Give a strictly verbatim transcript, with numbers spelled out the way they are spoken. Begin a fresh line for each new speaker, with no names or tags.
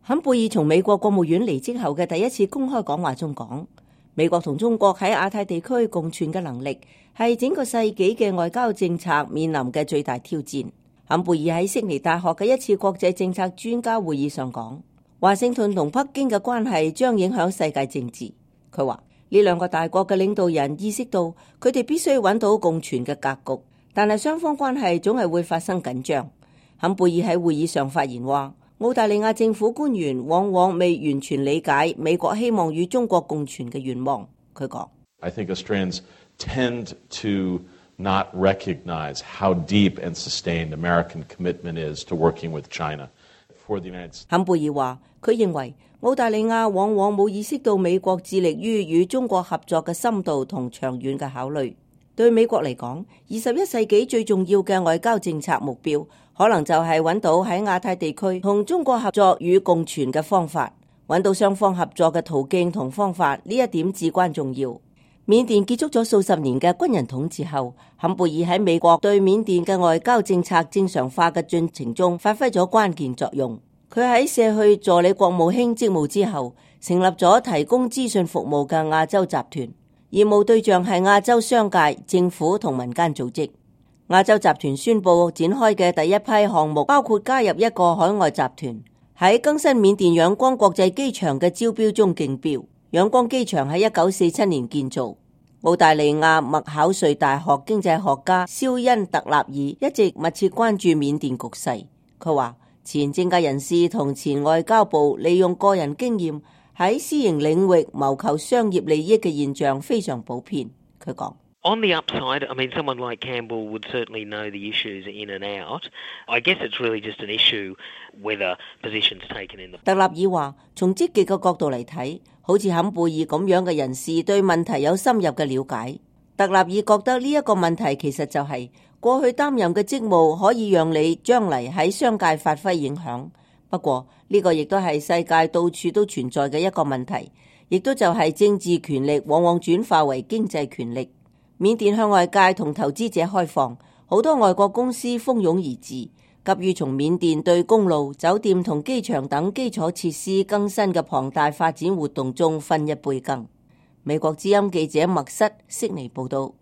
坎貝爾從美國國務院離職後嘅第一次公開講話中講，美國同中國喺亞太地區共存嘅能力係整個世紀嘅外交政策面臨嘅最大挑戰。坎貝爾喺悉尼大學嘅一次國際政策專家會議上講，華盛頓同北京嘅關係將影響世界政治。佢話呢兩個大國嘅領導人意識到佢哋必須揾到共存嘅格局，但係雙方關係總係會發生緊張。坎貝爾喺會議上發言話，澳大利亞政府官員往往未完全理解美國希望與中國共存嘅願望。佢講
I think Australians tend to not recognize how deep and sustained American commitment is to working with China for the United States.
坎貝爾話，佢認為澳大利亞往往冇意識到美國致力於與中國合作嘅深度同長遠嘅考慮。對美國嚟講，二十一世紀最重要嘅外交政策目標，可能就係揾到喺亞太地區同中國合作與共存嘅方法，揾到雙方合作嘅途徑同方法，呢一點至關重要。緬甸結束咗數十年嘅軍人統治後，坎貝爾喺美國對緬甸嘅外交政策正常化嘅進程中發揮咗關鍵作用。佢喺卸去助理國務卿職務之後，成立咗提供資訊服務嘅亞洲集團，業務對象係亞洲商界、政府同民間組織。亞洲集團宣布展開嘅第一批項目包括加入一個海外集團，喺更新緬甸仰光國際機場嘅招標中競標。仰光機場喺一九四七年建造。澳大利亞麥考瑞大學經濟學家肖恩特納爾一直密切關注緬甸局勢。佢話前政界人士同前外交部利用個人經驗喺私營領域謀求商業利益嘅現象非常普遍。佢講
On the upside, I mean, someone like Campbell would certainly know the issues in and out. I guess it's really just an issue whether positions taken in the...
特納爾話，從積極嘅角度嚟睇，好似坎貝爾咁樣嘅人士對問題有深入嘅了解。特納爾覺得呢一個問題其實就係、是、過去擔任嘅職務可以讓你將嚟喺商界發揮影響。不過呢、這個亦都係世界到處都存在嘅一個問題，亦都就係政治權力往往轉化為經濟權力。緬甸向外界同投資者開放，好多外國公司蜂擁而至，急於從緬甸對公路、酒店同機場等基礎設施更新嘅龐大發展活動中分一杯羹。美國之音記者麥瑟悉尼報道。